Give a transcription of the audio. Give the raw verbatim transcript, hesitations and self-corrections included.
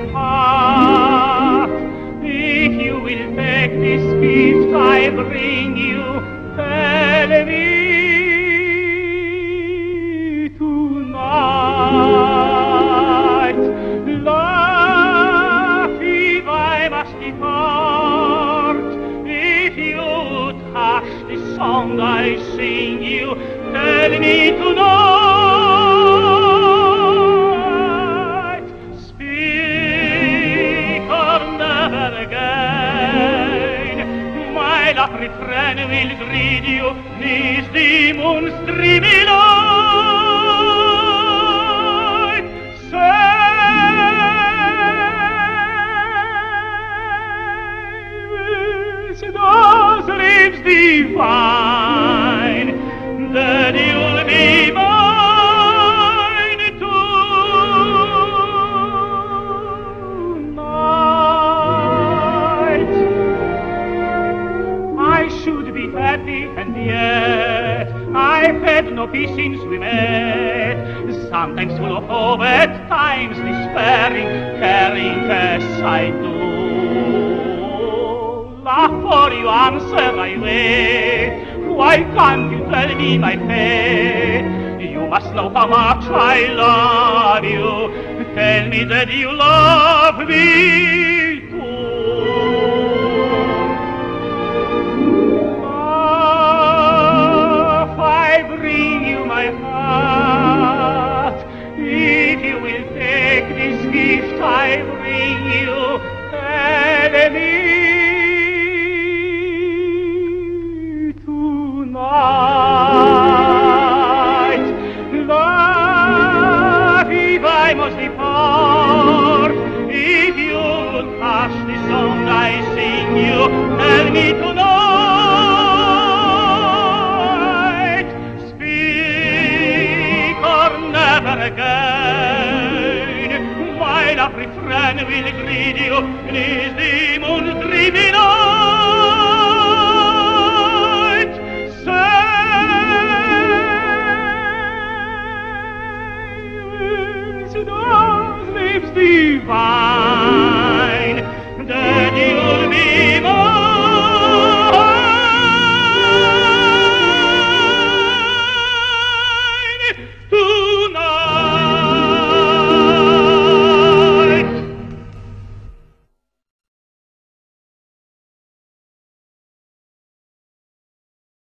heart. If you will take this gift I bring you, tell me tonight. Love, if I must depart, if you would hush the song I sing you, tell me tonight. Speak or never again. My love refrain will greet you, neath the moon's dreamy light. Say, with those lips divine, that you'll be mine tonight. I should be happy, and yet I've had no peace since we met. Sometimes full of hope, at times despairing, caring as I do. Love, for you answer I wait. Why can't you tell me my fate? You must know how much I love you. Tell me that you love me too. Love, I bring you my heart. If you will take this gift I bring you, tell me tonight. Love, if I must depart, if you would hush the song I sing you, tell me tonight. Speak or never again. My love refrain will greet you, neath the moon's dreamy night. Say, with those lips divine,